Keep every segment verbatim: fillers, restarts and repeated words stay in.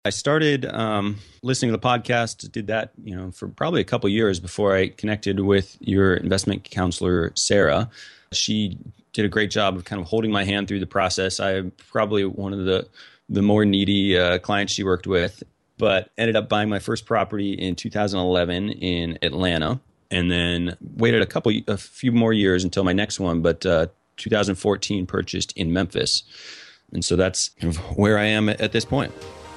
I started um, listening to the podcast, did that, you know, for probably a couple of years before I connected with your investment counselor, Sarah. She did a great job of kind of holding my hand through the process. I'm probably one of the, the more needy uh, clients she worked with, but ended up buying my first property in two thousand eleven in Atlanta, and then waited a couple, a few more years until my next one, but uh, two thousand fourteen purchased in Memphis. And so that's kind of where I am at this point.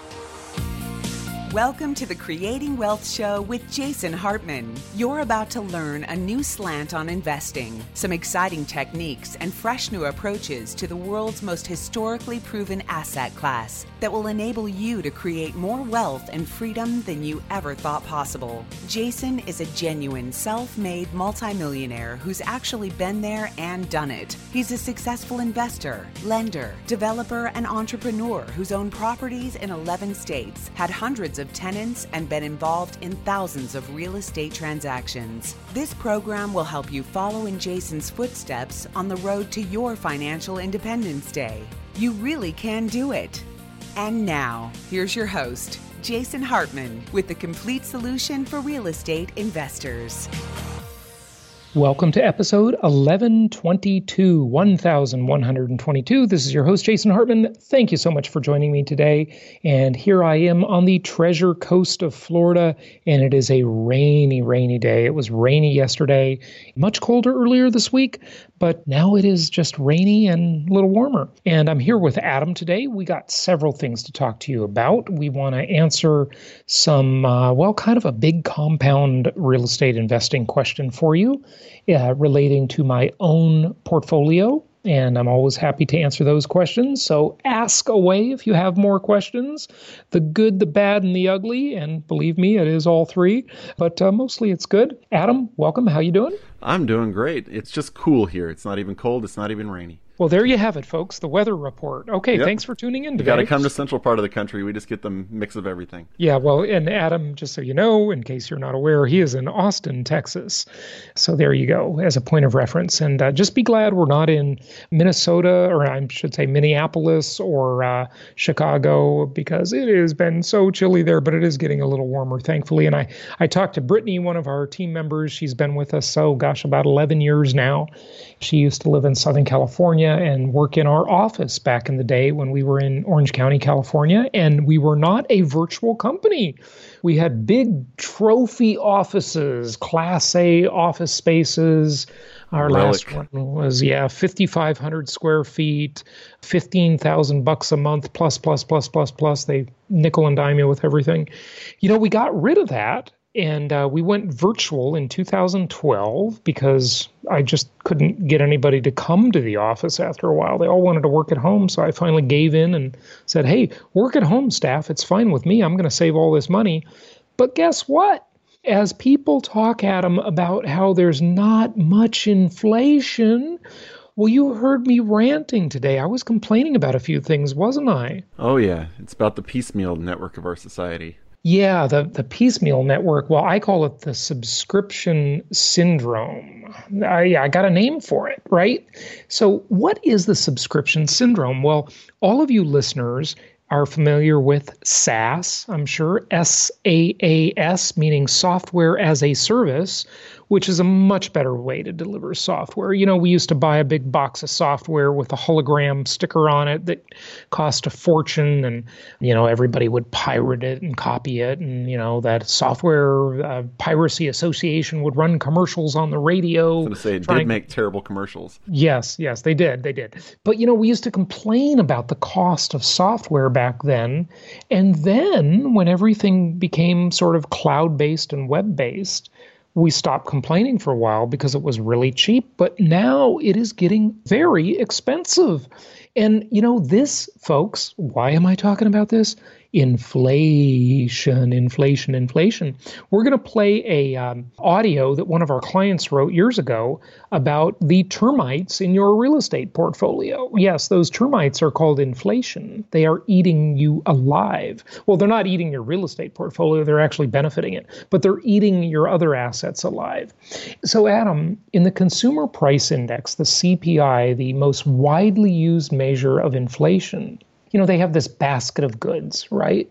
Welcome to the Creating Wealth Show with Jason Hartman. You're about to learn a new slant on investing, some exciting techniques, and fresh new approaches to the world's most historically proven asset class that will enable you to create more wealth and freedom than you ever thought possible. Jason is a genuine self-made multimillionaire who's actually been there and done it. He's a successful investor, lender, developer, and entrepreneur who's owned properties in eleven states, had hundreds of tenants, and been involved in thousands of real estate transactions. This program will help you follow in Jason's footsteps on the road to your financial independence day. You really can do it. And now, here's your host, Jason Hartman, with the complete solution for real estate investors. Welcome to episode eleven twenty-two, one thousand one hundred twenty-two. This is your host, Jason Hartman. Thank you so much for joining me today. And here I am on the Treasure Coast of Florida, and it is a rainy, rainy day. It was rainy yesterday, much colder earlier this week, but now it is just rainy and a little warmer. And I'm here with Adam today. We got several things to talk to you about. We want to answer some, uh, well, kind of a big compound real estate investing question for you. Uh, relating to my own portfolio, and I'm always happy to answer those questions. So ask away if you have more questions, the good, the bad, and the ugly, and believe me, it is all three, but uh, mostly it's good. Adam, welcome. How you doing? I'm doing great. It's just cool here. It's not even cold. It's not even rainy. Well, there you have it, folks, the weather report. Okay, yep. Thanks for tuning in today. You got to come to central part of the country. We just get the mix of everything. Yeah, well, and Adam, just so you know, in case you're not aware, he is in Austin, Texas. So there you go, as a point of reference. And uh, just be glad we're not in Minnesota, or I should say Minneapolis or uh, Chicago, because it has been so chilly there, but it is getting a little warmer, thankfully. And I, I talked to Brittany, one of our team members. She's been with us, so gosh, about eleven years now. She used to live in Southern California and work in our office back in the day when we were in Orange County, California, and we were not a virtual company. We had big trophy offices, Class A office spaces. Our Relic. last one was, yeah, fifty-five hundred square feet, fifteen thousand bucks a month, plus, plus, plus, plus, plus. They nickel and dime you with everything. You know, we got rid of that. And uh, we went virtual in two thousand twelve because I just couldn't get anybody to come to the office after a while. They all wanted to work at home. So I finally gave in and said, hey, work at home, staff. It's fine with me. I'm going to save all this money. But guess what? As people talk, Adam, about how there's not much inflation, well, you heard me ranting today. I was complaining about a few things, wasn't I? Oh, yeah. It's about the piecemeal network of our society. Yeah, the, the piecemeal network. Well, I call it the subscription syndrome. I, I got a name for it, right? So what is the subscription syndrome? Well, all of you listeners are familiar with SaaS, I'm sure, S A A S, meaning software as a service, which is a much better way to deliver software. You know, we used to buy a big box of software with a hologram sticker on it that cost a fortune, and, you know, everybody would pirate it and copy it. And, you know, that software uh, piracy association would run commercials on the radio. I was going to say, it trying... did make terrible commercials. Yes, yes, they did. They did. But, you know, we used to complain about the cost of software back then. And then when everything became sort of cloud-based and web-based, we stopped complaining for a while because it was really cheap, but now it is getting very expensive. And, you know, this, folks, why am I talking about this? Inflation, inflation, inflation. We're going to play a um, audio that one of our clients wrote years ago about the termites in your real estate portfolio. Yes, those termites are called inflation. They are eating you alive. Well, they're not eating your real estate portfolio. They're actually benefiting it, but they're eating your other assets alive. So, Adam, in the Consumer Price Index, the C P I, the most widely used measure of inflation, you know, they have this basket of goods, right?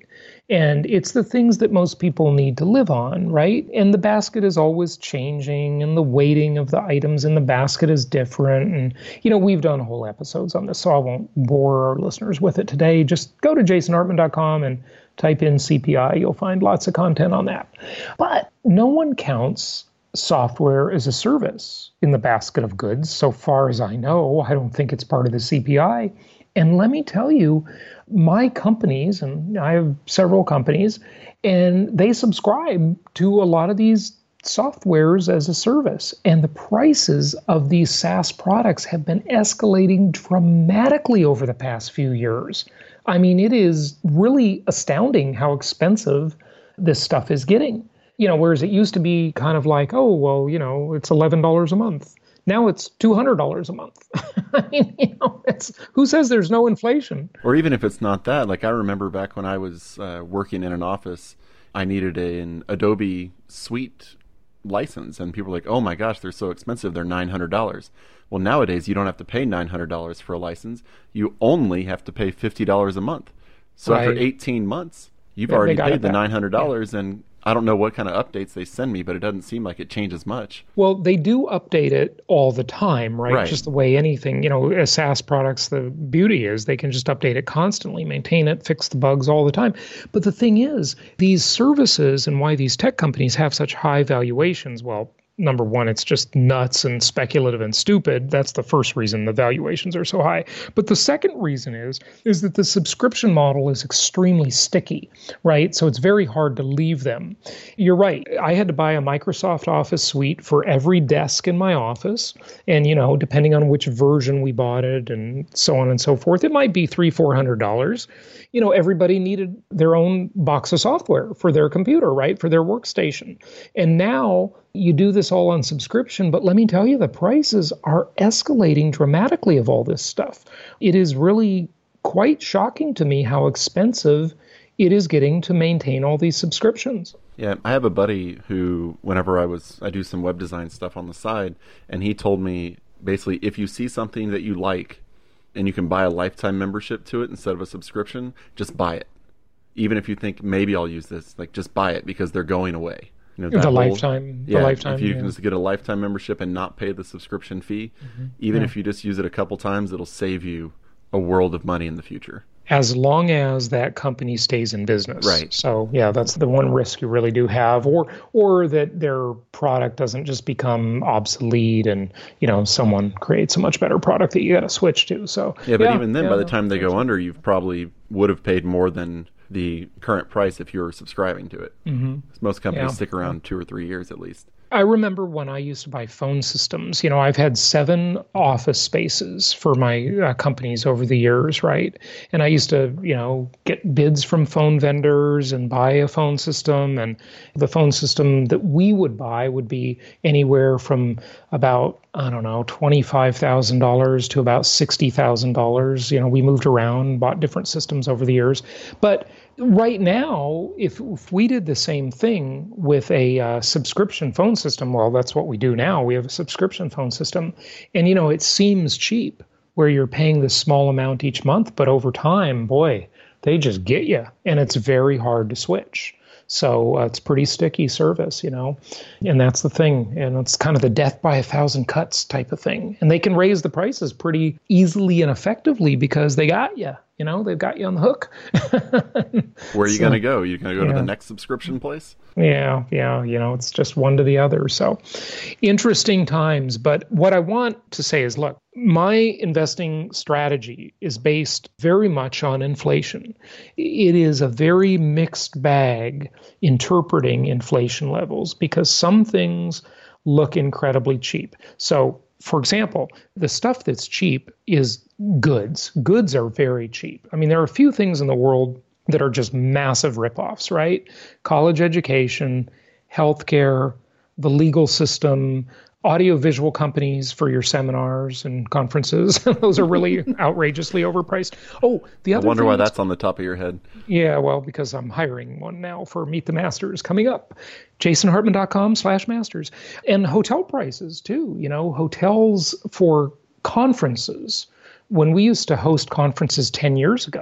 And it's the things that most people need to live on, right? And the basket is always changing, and the weighting of the items in the basket is different. And, you know, we've done whole episodes on this, so I won't bore our listeners with it today. Just go to jason hartman dot com and type in C P I. You'll find lots of content on that. But no one counts software as a service in the basket of goods. So far as I know, I don't think it's part of the C P I. And let me tell you, my companies, and I have several companies, and they subscribe to a lot of these softwares as a service. And the prices of these SaaS products have been escalating dramatically over the past few years. I mean, it is really astounding how expensive this stuff is getting. You know, whereas it used to be kind of like, oh, well, you know, it's eleven dollars a month. Now it's two hundred dollars a month. I mean, you know, it's, who says there's no inflation? Or even if it's not that, like I remember back when I was uh, working in an office, I needed a, an Adobe Suite license, and people were like, oh my gosh, they're so expensive, they're nine hundred dollars. Well, nowadays you don't have to pay nine hundred dollars for a license. You only have to pay fifty dollars a month. So right. After eighteen months, you've yeah, already paid the nine hundred dollars, yeah. And I don't know what kind of updates they send me, but it doesn't seem like it changes much. Well, they do update it all the time, right? Right. Just the way anything, you know, as SaaS products, the beauty is they can just update it constantly, maintain it, fix the bugs all the time. But the thing is, these services and why these tech companies have such high valuations, well, number one, it's just nuts and speculative and stupid. That's the first reason the valuations are so high. But the second reason is, is that the subscription model is extremely sticky, right? So it's very hard to leave them. You're right. I had to buy a Microsoft Office suite for every desk in my office. And, you know, depending on which version we bought it and so on and so forth, it might be three hundred dollars, four hundred dollars. You know, everybody needed their own box of software for their computer, right? For their workstation. And now you do this all on subscription, but let me tell you, the prices are escalating dramatically of all this stuff. It is really quite shocking to me how expensive it is getting to maintain all these subscriptions. Yeah, I have a buddy who, whenever I was, I do some web design stuff on the side, and he told me, basically, if you see something that you like, and you can buy a lifetime membership to it instead of a subscription, just buy it. Even if you think, maybe I'll use this, like, just buy it because they're going away. You know, the whole, lifetime, yeah, the lifetime. If you yeah. can just get a lifetime membership and not pay the subscription fee, mm-hmm. even yeah. if you just use it a couple times, it'll save you a world of money in the future. As long as that company stays in business. Right. So, yeah, that's the one risk you really do have, or or that their product doesn't just become obsolete and, you know, someone creates a much better product that you got to switch to. So, yeah, but yeah, even then, yeah, by the time they go under, you've probably would have paid more than the current price if you were subscribing to it. Mm-hmm. Most companies yeah. stick around two or three years at least. I remember when I used to buy phone systems, you know, I've had seven office spaces for my uh, companies over the years, right? And I used to, you know, get bids from phone vendors and buy a phone system. And the phone system that we would buy would be anywhere from about, I don't know, twenty-five thousand dollars to about sixty thousand dollars. You know, we moved around, bought different systems over the years. But right now, if, if we did the same thing with a uh, subscription phone system, well, that's what we do now. We have a subscription phone system. And, you know, it seems cheap where you're paying this small amount each month. But over time, boy, they just get you. And it's very hard to switch. So uh, it's pretty sticky service, you know, and that's the thing. And it's kind of the death by a thousand cuts type of thing. And they can raise the prices pretty easily and effectively because they got you. You know, they've got you on the hook. Where are you so, going to go? You're going to go yeah. to the next subscription place? Yeah, yeah. You know, it's just one to the other. So interesting times. But what I want to say is, look, my investing strategy is based very much on inflation. It is a very mixed bag interpreting inflation levels because some things look incredibly cheap. So, for example, the stuff that's cheap is goods. Goods are very cheap. I mean, there are a few things in the world that are just massive ripoffs, right? College education, healthcare, the legal system, audiovisual companies for your seminars and conferences. Those are really outrageously overpriced. Oh, the other I wonder thing why that's on the top of your head. Yeah, well, because I'm hiring one now for Meet the Masters coming up. jasonhartman.com slash masters. And hotel prices, too. You know, hotels for conferences. When we used to host conferences ten years ago,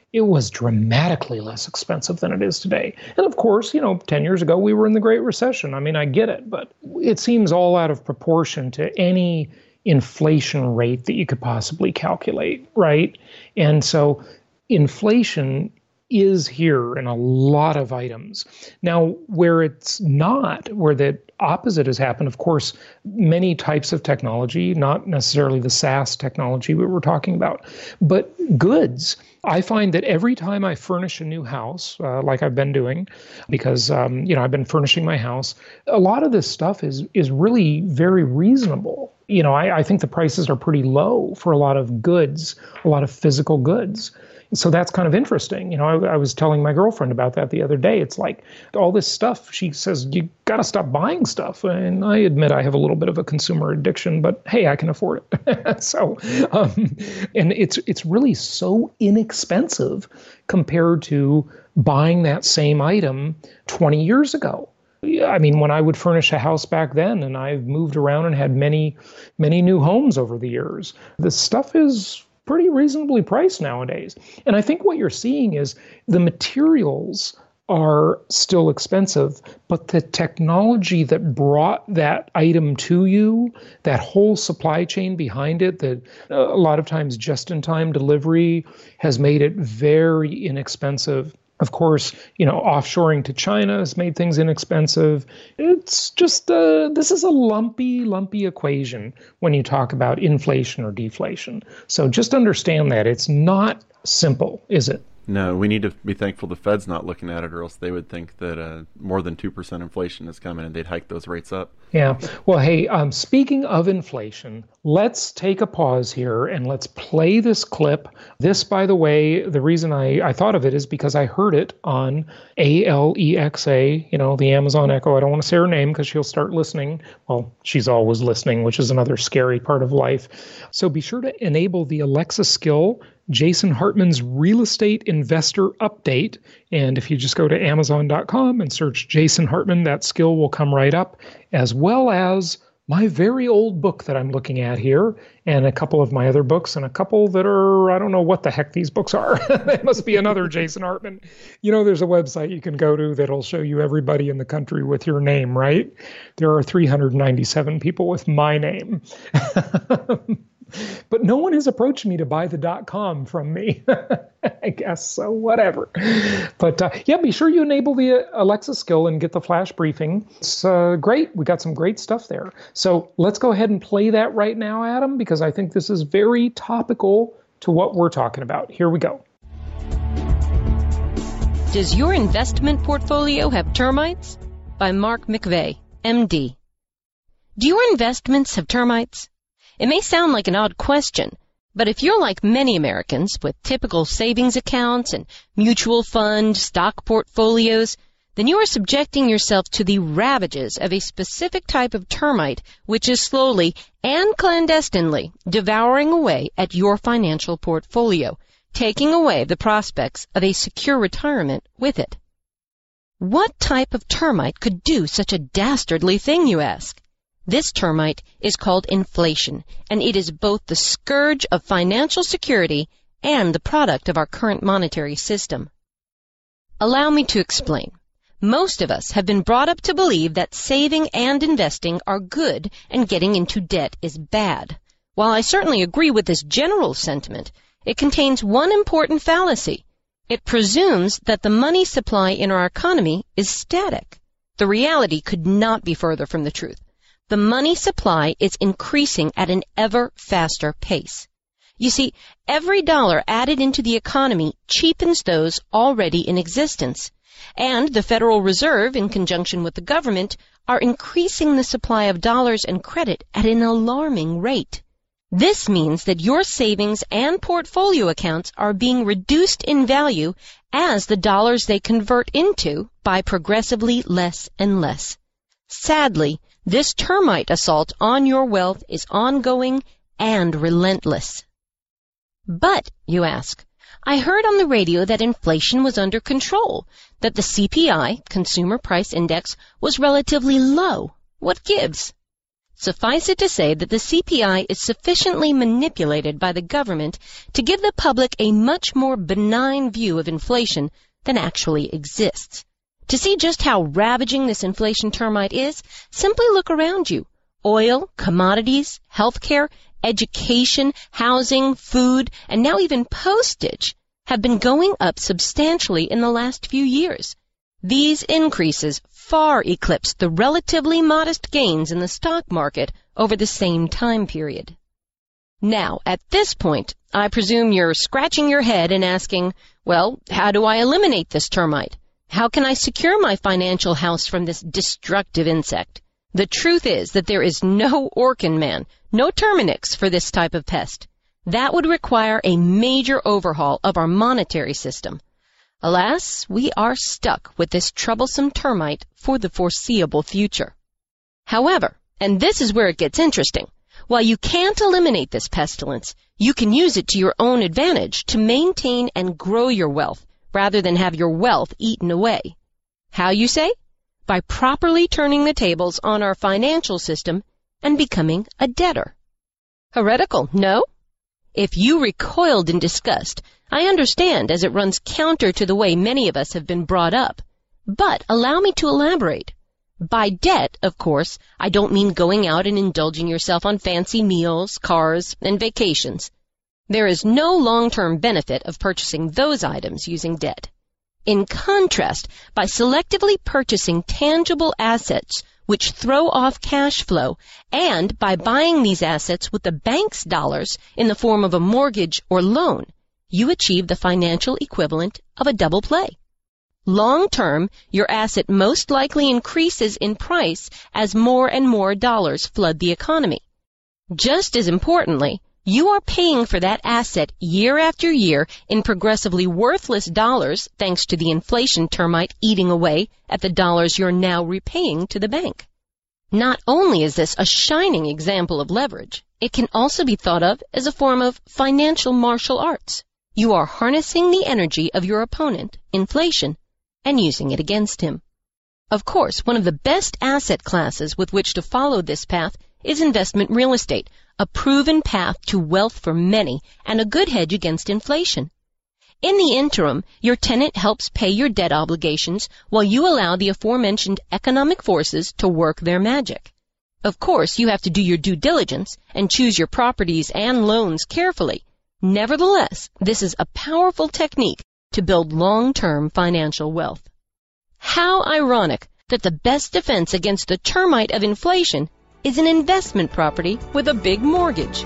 it was dramatically less expensive than it is today. And of course, you know, ten years ago, we were in the Great Recession. I mean, I get it, but it seems all out of proportion to any inflation rate that you could possibly calculate, right? And so inflation is here in a lot of items. Now, where it's not, where the opposite has happened, of course, many types of technology, not necessarily the SaaS technology we were talking about, but goods. I find that every time I furnish a new house, uh, like I've been doing, because um, you know I've been furnishing my house, a lot of this stuff is is really very reasonable. You know, I, I think the prices are pretty low for a lot of goods, a lot of physical goods. So that's kind of interesting. You know, I, I was telling my girlfriend about that the other day. It's like all this stuff. She says, you got to stop buying stuff. And I admit I have a little bit of a consumer addiction, but hey, I can afford it. so, um, and it's it's really so inexpensive compared to buying that same item twenty years ago. I mean, when I would furnish a house back then, and I've moved around and had many, many new homes over the years, the stuff is pretty reasonably priced nowadays. And I think what you're seeing is the materials are still expensive, but the technology that brought that item to you, that whole supply chain behind it, that a lot of times just-in-time delivery has made it very inexpensive. Of course, you know, offshoring to China has made things inexpensive. It's just, uh, this is a lumpy, lumpy equation when you talk about inflation or deflation. So just understand that. It's not simple, is it? No, we need to be thankful the Fed's not looking at it, or else they would think that uh, more than two percent inflation is coming and they'd hike those rates up. Yeah. Well, hey, um, speaking of inflation, let's take a pause here and let's play this clip. This, by the way, the reason I, I thought of it is because I heard it on Alexa, you know, the Amazon Echo. I don't want to say her name because she'll start listening. Well, she's always listening, which is another scary part of life. So be sure to enable the Alexa skill, Jason Hartman's Real Estate Investor Update. And if you just go to amazon dot com and search Jason Hartman, that skill will come right up, as well as my very old book that I'm looking at here, and a couple of my other books, and a couple that are, I don't know what the heck these books are. They must be another Jason Hartman. You know, there's a website you can go to that'll show you everybody in the country with your name, right? There are three hundred ninety-seven people with my name. But no one has approached me to buy the .com from me. I guess so, whatever. But uh, yeah, be sure you enable the Alexa skill and get the flash briefing. It's uh, great. We got some great stuff there. So let's go ahead and play that right now, Adam, because I think this is very topical to what we're talking about. Here we go. Does your investment portfolio have termites? By Mark McVeigh, M D. Do your investments have termites? It may sound like an odd question, but if you're like many Americans with typical savings accounts and mutual fund stock portfolios, then you are subjecting yourself to the ravages of a specific type of termite which is slowly and clandestinely devouring away at your financial portfolio, taking away the prospects of a secure retirement with it. What type of termite could do such a dastardly thing, you ask? This termite is called inflation, and it is both the scourge of financial security and the product of our current monetary system. Allow me to explain. Most of us have been brought up to believe that saving and investing are good and getting into debt is bad. While I certainly agree with this general sentiment, it contains one important fallacy. It presumes that the money supply in our economy is static. The reality could not be further from the truth. The money supply is increasing at an ever faster pace. You see, every dollar added into the economy cheapens those already in existence, and the Federal Reserve, in conjunction with the government, are increasing the supply of dollars and credit at an alarming rate. This means that your savings and portfolio accounts are being reduced in value as the dollars they convert into buy progressively less and less. Sadly, this termite assault on your wealth is ongoing and relentless. But, you ask, I heard on the radio that inflation was under control, that the C P I, Consumer Price Index, was relatively low. What gives? Suffice it to say that the C P I is sufficiently manipulated by the government to give the public a much more benign view of inflation than actually exists. To see just how ravaging this inflation termite is, simply look around you. Oil, commodities, healthcare, education, housing, food, and now even postage have been going up substantially in the last few years. These increases far eclipse the relatively modest gains in the stock market over the same time period. Now, at this point, I presume you're scratching your head and asking, well, how do I eliminate this termite? How can I secure my financial house from this destructive insect? The truth is that there is no Orkin man, no Terminix for this type of pest. That would require a major overhaul of our monetary system. Alas, we are stuck with this troublesome termite for the foreseeable future. However, and this is where it gets interesting, while you can't eliminate this pestilence, you can use it to your own advantage to maintain and grow your wealth rather than have your wealth eaten away. How, you say? By properly turning the tables on our financial system and becoming a debtor. Heretical, no? If you recoiled in disgust, I understand, as it runs counter to the way many of us have been brought up. But allow me to elaborate. By debt, of course, I don't mean going out and indulging yourself on fancy meals, cars, and vacations. There is no long-term benefit of purchasing those items using debt. In contrast, by selectively purchasing tangible assets which throw off cash flow, and by buying these assets with the bank's dollars in the form of a mortgage or loan, you achieve the financial equivalent of a double play. Long term, your asset most likely increases in price as more and more dollars flood the economy. Just as importantly, you are paying for that asset year after year in progressively worthless dollars thanks to the inflation termite eating away at the dollars you're now repaying to the bank. Not only is this a shining example of leverage, it can also be thought of as a form of financial martial arts. You are harnessing the energy of your opponent, inflation, and using it against him. Of course, one of the best asset classes with which to follow this path is investment real estate, a proven path to wealth for many and a good hedge against inflation. In the interim, your tenant helps pay your debt obligations while you allow the aforementioned economic forces to work their magic. Of course, you have to do your due diligence and choose your properties and loans carefully. Nevertheless, this is a powerful technique to build long-term financial wealth. How ironic that the best defense against the termite of inflation is an investment property with a big mortgage.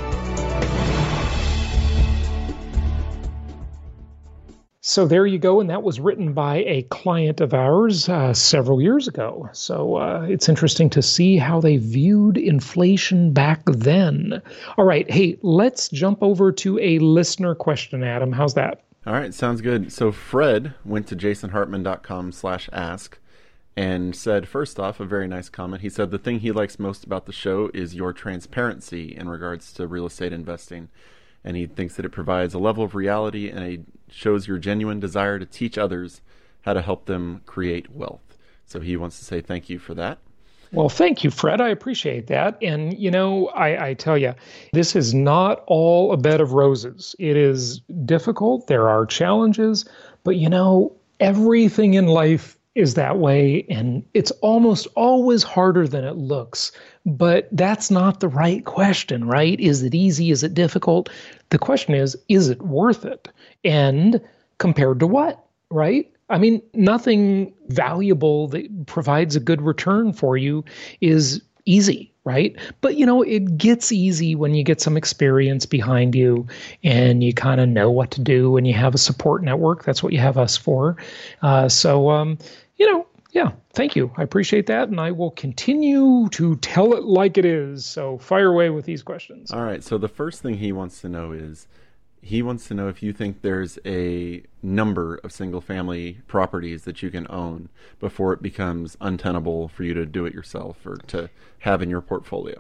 So there you go, and that was written by a client of ours uh, several years ago. So uh, it's interesting to see how they viewed inflation back then. All right, hey, let's jump over to a listener question, Adam. How's that? All right, sounds good. So Fred went to jasonhartman.com slash ask and said, first off, a very nice comment. He said the thing he likes most about the show is your transparency in regards to real estate investing. And he thinks that it provides a level of reality and it shows your genuine desire to teach others how to help them create wealth. So he wants to say thank you for that. Well, thank you, Fred. I appreciate that. And, you know, I, I tell you, this is not all a bed of roses. It is difficult. There are challenges. But, you know, everything in life is that way. And it's almost always harder than it looks. But that's not the right question, right? Is it easy? Is it difficult? The question is, is it worth it? And compared to what, right? I mean, nothing valuable that provides a good return for you is easy, right? But, you know, it gets easy when you get some experience behind you and you kind of know what to do and you have a support network. That's what you have us for. Uh, so, um, you know, yeah, thank you. I appreciate that. And I will continue to tell it like it is. So fire away with these questions. All right. So the first thing he wants to know is, he wants to know if you think there's a number of single-family properties that you can own before it becomes untenable for you to do it yourself or to have in your portfolio.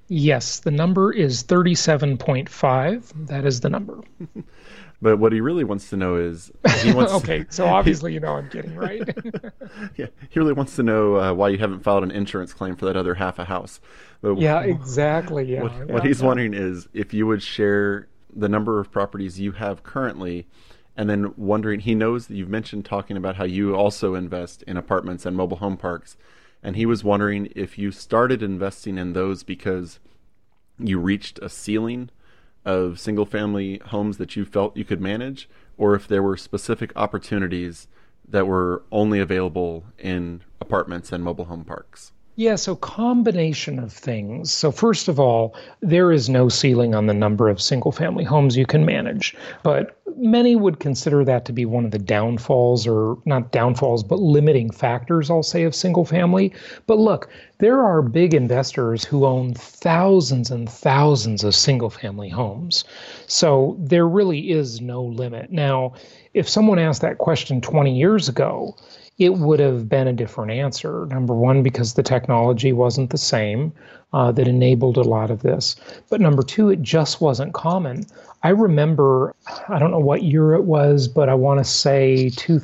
Yes, the number is thirty-seven point five. That is the number. But what he really wants to know is he wants okay, so obviously you know I'm kidding, right? Yeah, he really wants to know uh, why you haven't filed an insurance claim for that other half a house. But yeah, exactly. Yeah. What, yeah, what he's yeah. wondering is if you would share the number of properties you have currently, and then wondering, he knows that you've mentioned talking about how you also invest in apartments and mobile home parks, and he was wondering if you started investing in those because you reached a ceiling of single-family homes that you felt you could manage, or if there were specific opportunities that were only available in apartments and mobile home parks. Yeah, so combination of things. So first of all, there is no ceiling on the number of single-family homes you can manage, but many would consider that to be one of the downfalls, or not downfalls, but limiting factors, I'll say, of single-family. But look, there are big investors who own thousands and thousands of single-family homes. So there really is no limit. Now, if someone asked that question twenty years ago, it would have been a different answer. Number one, because the technology wasn't the same uh, that enabled a lot of this. But number two, it just wasn't common. I remember, I don't know what year it was, but I want to say two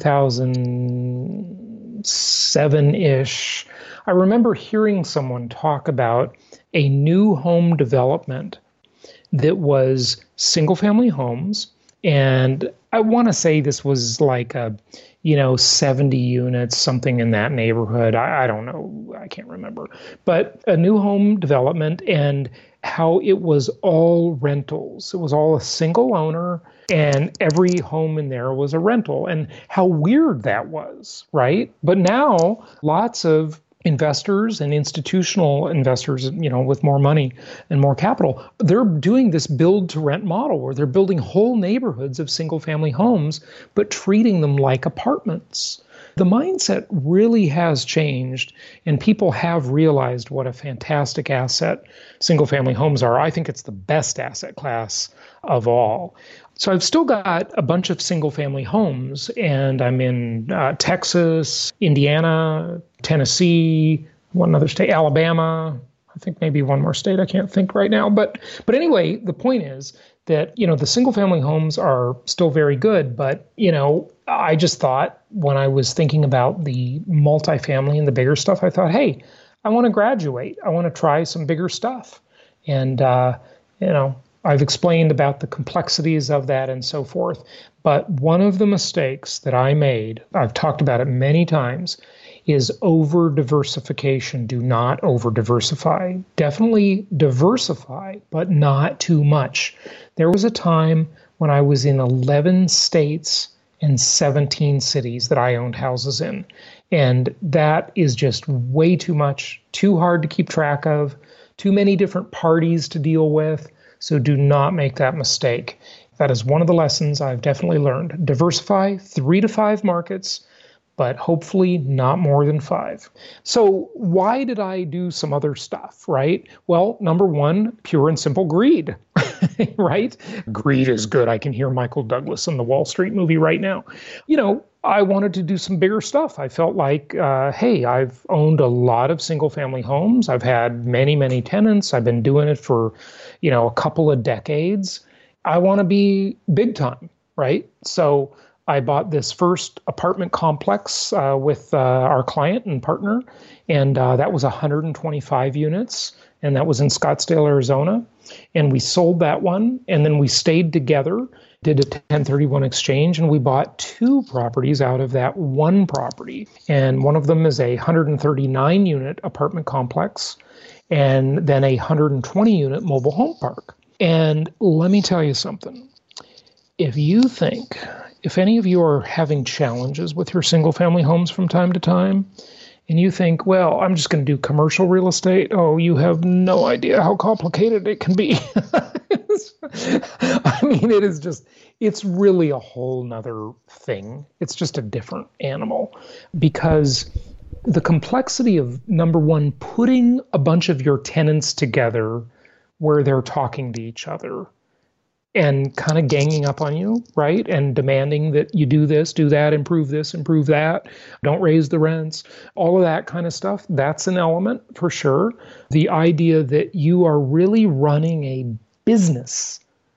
thousand seven-ish. I remember hearing someone talk about a new home development that was single-family homes. And I want to say this was like a, you know, seventy units, something in that neighborhood. I, I don't know. I can't remember. But a new home development, and how it was all rentals. It was all a single owner, and every home in there was a rental, and how weird that was, right? But now lots of investors and institutional investors, you know, with more money and more capital, they're doing this build to rent model where they're building whole neighborhoods of single family homes, but treating them like apartments. The mindset really has changed, and people have realized what a fantastic asset single family homes are. I think it's the best asset class of all. So I've still got a bunch of single-family homes, and I'm in uh, Texas, Indiana, Tennessee, one other state, Alabama. I think maybe one more state. I can't think right now. But but anyway, the point is that, you know, the single-family homes are still very good. But, you know, I just thought when I was thinking about the multifamily and the bigger stuff, I thought, hey, I want to graduate. I want to try some bigger stuff. And, uh, you know, I've explained about the complexities of that and so forth. But one of the mistakes that I made, I've talked about it many times, is over-diversification. Do not over-diversify. Definitely diversify, but not too much. There was a time when I was in eleven states and seventeen cities that I owned houses in. And that is just way too much, too hard to keep track of, too many different parties to deal with. So do not make that mistake. That is one of the lessons I've definitely learned. Diversify three to five markets, but hopefully not more than five. So why did I do some other stuff, right? Well, number one, pure and simple greed, right? Greed is good. I can hear Michael Douglas in the Wall Street movie right now. You know, I wanted to do some bigger stuff. I felt like, uh, hey, I've owned a lot of single family homes. I've had many, many tenants. I've been doing it for, you know, a couple of decades. I want to be big time, right? So I bought this first apartment complex uh, with uh, our client and partner, and uh, that was one hundred twenty-five units, and that was in Scottsdale, Arizona. And we sold that one, and then we stayed together, did a ten thirty-one exchange, and we bought two properties out of that one property. And one of them is a one hundred thirty-nine unit apartment complex, and then a one hundred twenty unit mobile home park. And let me tell you something. If you think, if any of you are having challenges with your single family homes from time to time, and you think, well, I'm just going to do commercial real estate, oh, you have no idea how complicated it can be. I mean, it is just, it's really a whole nother thing. It's just a different animal, because the complexity of, number one, putting a bunch of your tenants together where they're talking to each other and kind of ganging up on you, right? And demanding that you do this, do that, improve this, improve that, don't raise the rents, all of that kind of stuff. That's an element for sure. The idea that you are really running a business,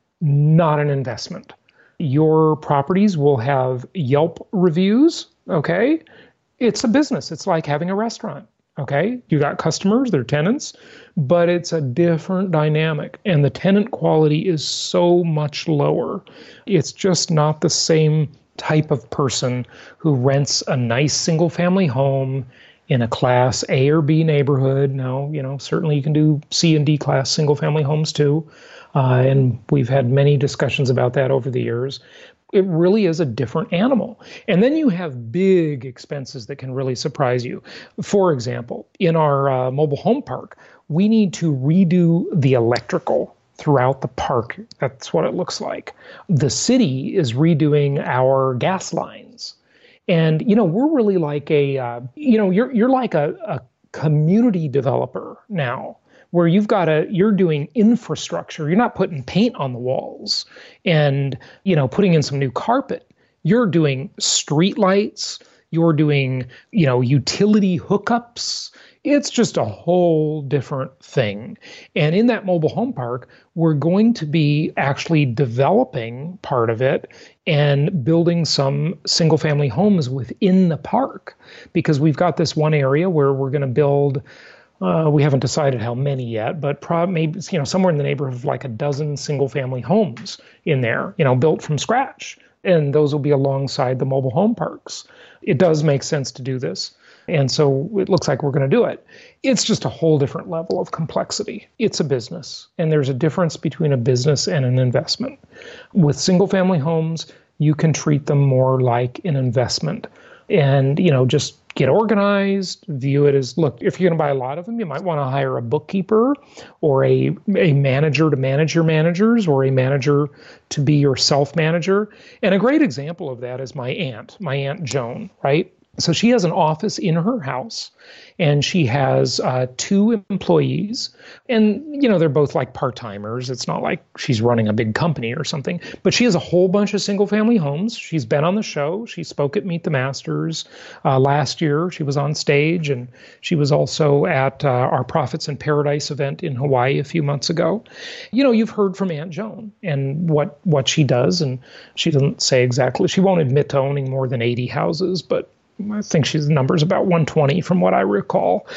not an investment. Your properties will have Yelp reviews, okay? It's a business. It's like having a restaurant. Okay, you got customers, they're tenants, but it's a different dynamic. And the tenant quality is so much lower. It's just not the same type of person who rents a nice single family home in a class A or B neighborhood. Now, you know, certainly you can do C and D class single family homes too. Uh, and we've had many discussions about that over the years. It really is a different animal. And then you have big expenses that can really surprise you. For example, in our uh, mobile home park, we need to redo the electrical throughout the park. That's what it looks like. The city is redoing our gas lines. And, you know, we're really like a, uh, you know, you're you're like a, a community developer now, where you've got a, you're doing infrastructure. You're not putting paint on the walls and, you know, putting in some new carpet. You're doing street lights. You're doing, you know, utility hookups. It's just a whole different thing. And in that mobile home park, we're going to be actually developing part of it and building some single family homes within the park, because we've got this one area where we're going to build, Uh, we haven't decided how many yet, but probably maybe, you know, somewhere in the neighborhood of like a dozen single-family homes in there, you know, built from scratch. And those will be alongside the mobile home parks. It does make sense to do this. And so it looks like we're going to do it. It's just a whole different level of complexity. It's a business. And there's a difference between a business and an investment. With single-family homes, you can treat them more like an investment. And, you know, just get organized, view it as, look, if you're going to buy a lot of them, you might want to hire a bookkeeper or a, a manager to manage your managers, or a manager to be your self-manager. And a great example of that is my aunt, my Aunt Joan, right? So she has an office in her house, and she has uh, two employees. And, you know, they're both like part-timers. It's not like she's running a big company or something. But she has a whole bunch of single-family homes. She's been on the show. She spoke at Meet the Masters uh, last year. She was on stage, and she was also at uh, our Profits in Paradise event in Hawaii a few months ago. You know, you've heard from Aunt Joan and what, what she does. And she doesn't say exactly. She won't admit to owning more than eighty houses, but I think she's numbers about one twenty from what I recall.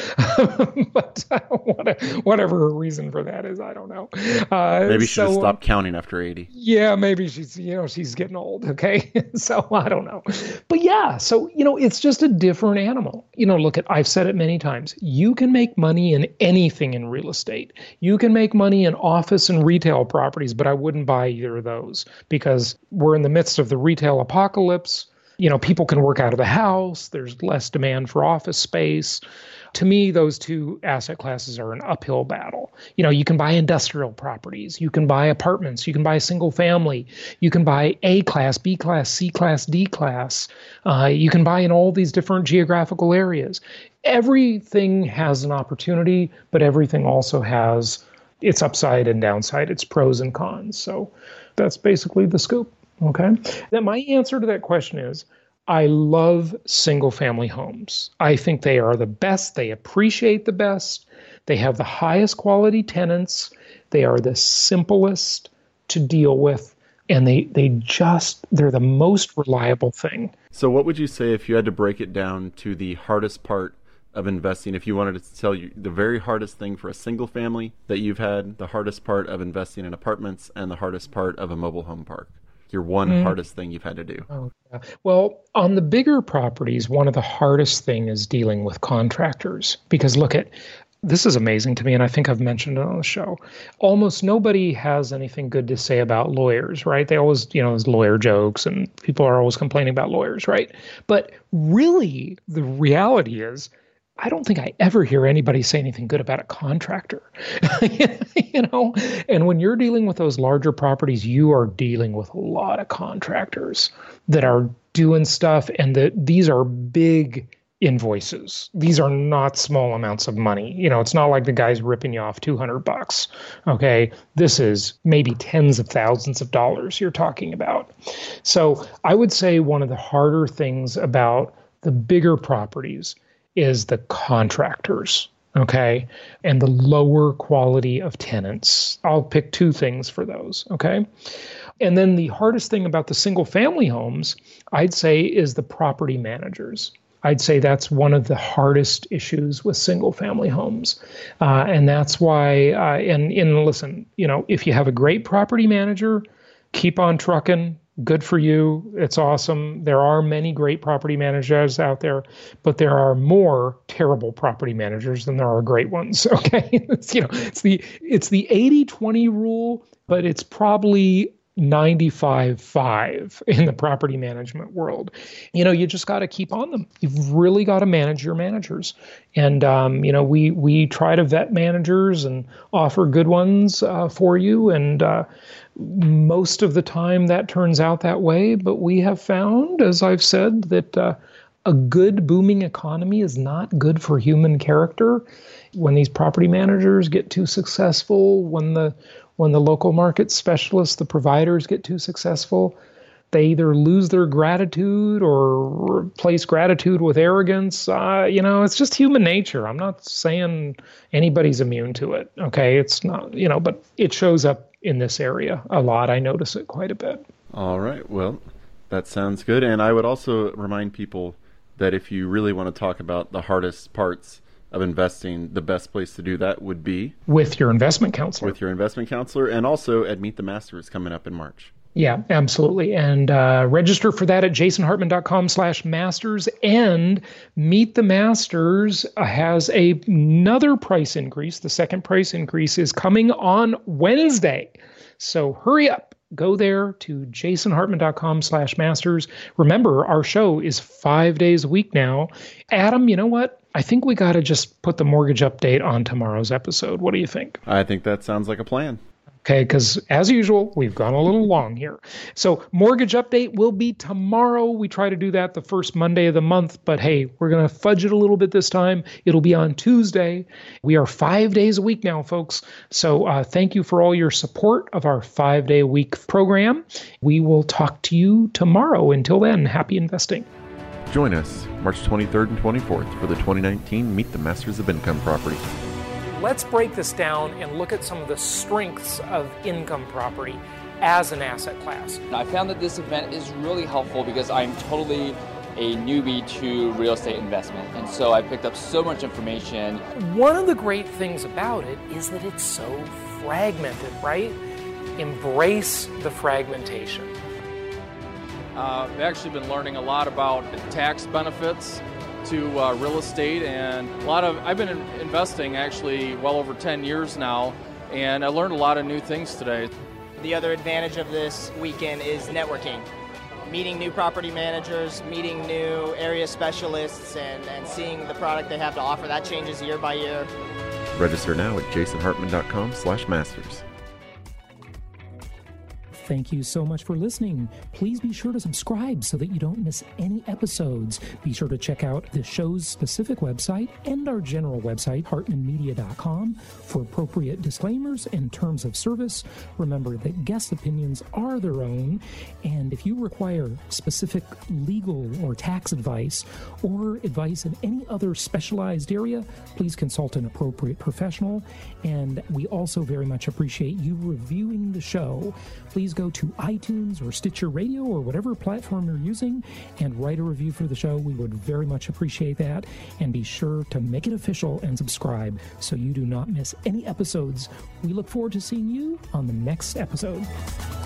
But uh, whatever her reason for that is, I don't know. Uh, maybe she so, should stop counting after eighty. Yeah, maybe she's, you know, she's getting old. Okay. So I don't know. But yeah, so, you know, it's just a different animal. You know, look at, I've said it many times. You can make money in anything in real estate. You can make money in office and retail properties, but I wouldn't buy either of those, because we're in the midst of the retail apocalypse. You know, people can work out of the house. There's less demand for office space. To me, those two asset classes are an uphill battle. You know, you can buy industrial properties. You can buy apartments. You can buy single family. You can buy A class, B class, C class, D class. Uh, you can buy in all these different geographical areas. Everything has an opportunity, but everything also has its upside and downside, its pros and cons. So that's basically the scoop. Okay. Then my answer to that question is, I love single family homes. I think they are the best. They appreciate the best. They have the highest quality tenants. They are the simplest to deal with. And they, they just, they're the most reliable thing. So what would you say if you had to break it down to the hardest part of investing? If you wanted to tell you the very hardest thing for a single family that you've had, the hardest part of investing in apartments, and the hardest part of a mobile home park. Your one mm. hardest thing you've had to do? Oh, yeah. Well, on the bigger properties, one of the hardest thing is dealing with contractors. Because look at, this is amazing to me, and I think I've mentioned it on the show. Almost nobody has anything good to say about lawyers, right? They always, you know, there's lawyer jokes, and people are always complaining about lawyers, right? But really, the reality is, I don't think I ever hear anybody say anything good about a contractor, you know? And when you're dealing with those larger properties, you are dealing with a lot of contractors that are doing stuff. And the, these are big invoices. These are not small amounts of money. You know, it's not like the guy's ripping you off two hundred bucks. Okay. This is maybe tens of thousands of dollars you're talking about. So I would say one of the harder things about the bigger properties is the contractors. Okay. And the lower quality of tenants. I'll pick two things for those. Okay. And then the hardest thing about the single family homes, I'd say, is the property managers. I'd say that's one of the hardest issues with single family homes. Uh, and that's why, uh, and, and listen, you know, if you have a great property manager, keep on trucking. Good for you. It's awesome. There are many great property managers out there, but there are more terrible property managers than there are great ones. Okay. It's, you know, it's the, it's the eighty twenty rule, but it's probably ninety-five five in the property management world. You know, you just got to keep on them. You've really got to manage your managers. And, um, you know, we, we try to vet managers and offer good ones uh, for you. And uh, most of the time that turns out that way. But we have found, as I've said, that uh, a good booming economy is not good for human character. When these property managers get too successful, when the When the local market specialists, the providers, get too successful, they either lose their gratitude or replace gratitude with arrogance. Uh, you know, it's just human nature. I'm not saying anybody's immune to it. Okay, it's not, you know, but it shows up in this area a lot. I notice it quite a bit. All right. Well, that sounds good. And I would also remind people that if you really want to talk about the hardest parts of investing, the best place to do that would be with your investment counselor. With your investment counselor, and also at Meet the Masters coming up in March. Yeah, absolutely. And uh, register for that at jasonhartman.com slash masters. And Meet the Masters has a, another price increase. The second price increase is coming on Wednesday. So hurry up. Go there to jasonhartman.com slash masters. Remember, our show is five days a week now. Adam, you know what? I think we got to just put the mortgage update on tomorrow's episode. What do you think? I think that sounds like a plan. Okay, because as usual, we've gone a little long here. So mortgage update will be tomorrow. We try to do that the first Monday of the month, but hey, we're going to fudge it a little bit this time. It'll be on Tuesday. We are five days a week now, folks. So uh, thank you for all your support of our five-day-a-week program. We will talk to you tomorrow. Until then, happy investing. Join us March twenty-third and twenty-fourth for the twenty nineteen Meet the Masters of Income Property. Let's break this down and look at some of the strengths of income property as an asset class. I found that this event is really helpful because I'm totally a newbie to real estate investment, and so I picked up so much information. One of the great things about it is that it's so fragmented, right? Embrace the fragmentation. Uh, I've actually been learning a lot about tax benefits to uh, real estate, and a lot of I've been in investing actually well over ten years now, and I learned a lot of new things today. The other advantage of this weekend is networking, meeting new property managers, meeting new area specialists, and, and seeing the product they have to offer. That changes year by year. Register now at jasonhartman.com slash masters. Thank you so much for listening. Please be sure to subscribe so that you don't miss any episodes. Be sure to check out the show's specific website and our general website, hartman media dot com, for appropriate disclaimers and terms of service. Remember that guest opinions are their own, and if you require specific legal or tax advice or advice in any other specialized area, please consult an appropriate professional. And we also very much appreciate you reviewing the show. Please go to iTunes or Stitcher Radio or whatever platform you're using and write a review for the show. We would very much appreciate that. And be sure to make it official and subscribe so you do not miss any episodes. We look forward to seeing you on the next episode.